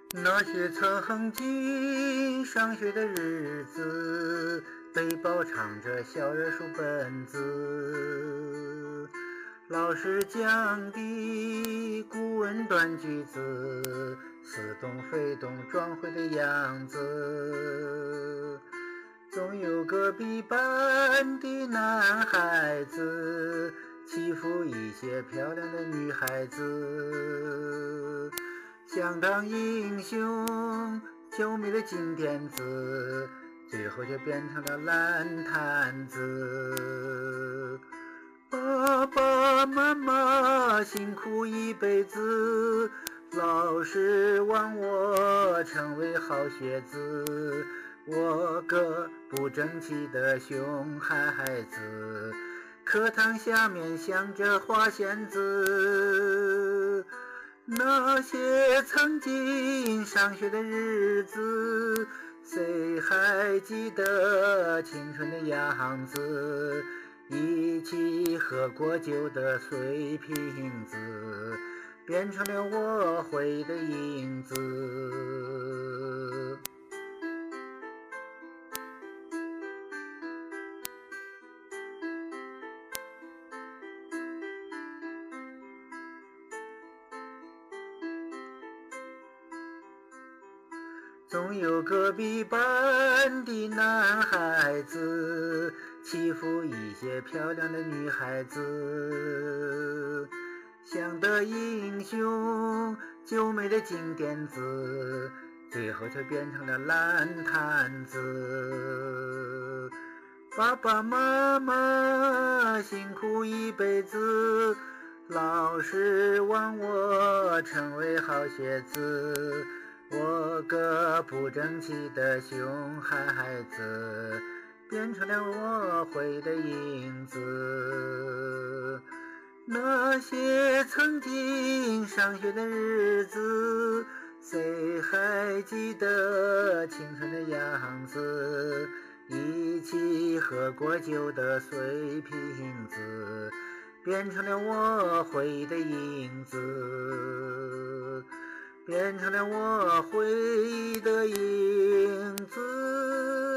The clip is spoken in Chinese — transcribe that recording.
那些曾经上学的日子，背包唱着小人书本子，老师讲的古文短句子，似懂非懂装会的样子。总有隔壁班的男孩子欺负一些漂亮的女孩子，想当英雄救美的金点子，最后却变成了烂摊子。爸爸妈妈辛苦一辈子，老师望我成为好学子，我个不争气的熊孩子，课堂下面想着花仙子。那些曾经上学的日子，谁还记得青春的样子？一起喝过酒的碎瓶子，变成了我回的影子。总有隔壁班的男孩子欺负一些漂亮的女孩子，想得英雄救美的金点子，最后却变成了烂摊子。爸爸妈妈辛苦一辈子，老师望我成为好学子，我个不争气的熊孩子，变成了我回的影子。那些曾经上学的日子，谁还记得青春的样子？一起喝过酒的碎瓶子，变成了我回的影子，变成了我回的影子。